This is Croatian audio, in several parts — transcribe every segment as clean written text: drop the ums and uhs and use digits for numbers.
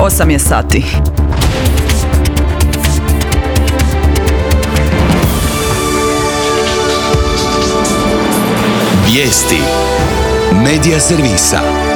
8 je sati. Vijesti Medija servisa.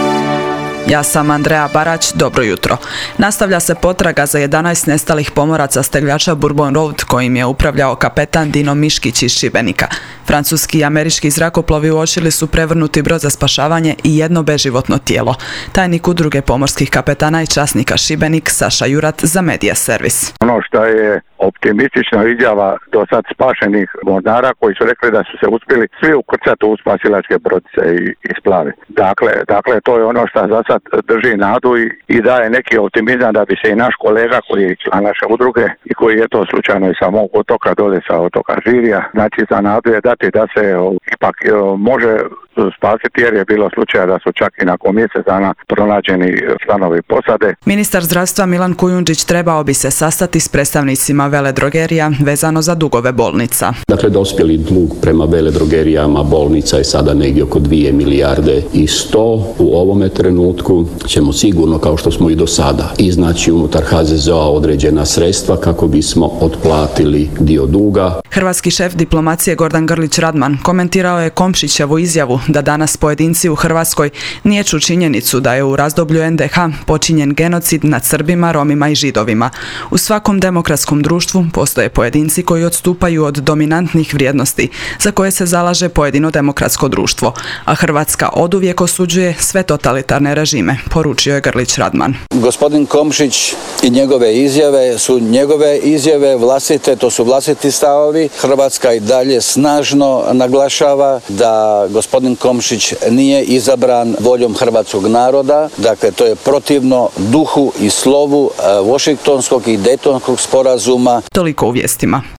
Ja sam Andrea Barać, dobro jutro. Nastavlja se potraga za 11 nestalih pomoraca s tegljača Bourbon Road kojim je upravljao kapetan Dino Miškić iz Šibenika. Francuski i američki zrakoplovi uočili su prevrnuti brod za spašavanje i jedno beživotno tijelo. Tajnik udruge pomorskih kapetana i časnika Šibenik Saša Jurat za Medija servis. Ono što je optimistična izjava do sad spašenih mornara koji su rekli da su se uspjeli svi ukrcati u spasilačke brodice i splaviti. Dakle, to je ono što za sad drži nadu i daje neki optimizam da bi se i naš kolega koji je član naše udruge i koji je to slučajno i sa mog otoka dole sa otoka Žirija, znači za nadu je dati da se ipak može spasiti jer je bilo slučaja da su čak i nakon mjesec dana pronađeni članovi posade. Ministar zdravstva Milan Kujundžić trebao bi se sastati s predstavnicima veledrogerija vezano za dugove bolnica. Dakle, dospjeli dug prema veledrogerijama bolnica je sada negdje oko 2 milijarde i 100. U ovome trenutku ćemo sigurno, kao što smo i do sada, iznaći unutar HZZO-a određena sredstva kako bismo otplatili dio duga. Hrvatski šef diplomacije Gordan Grlić Radman komentirao je Komšićevu izjavu da danas pojedinci u Hrvatskoj niječu činjenicu da je u razdoblju NDH počinjen genocid nad Srbima, Romima i Židovima. U svakom demokratskom društvu postoje pojedinci koji odstupaju od dominantnih vrijednosti za koje se zalaže pojedino demokratsko društvo, a Hrvatska oduvijek osuđuje sve totalitarne režime, poručio je Grlić Radman. Gospodin Komšić i njegove izjave su njegove izjave vlastite, to su vlastiti stavovi. Hrvatska i dalje snažno naglašava da gospodin Komšić nije izabran voljom hrvatskog naroda, dakle to je protivno duhu i slovu Washingtonskog i Daytonskog sporazuma. Toliko u vijestima.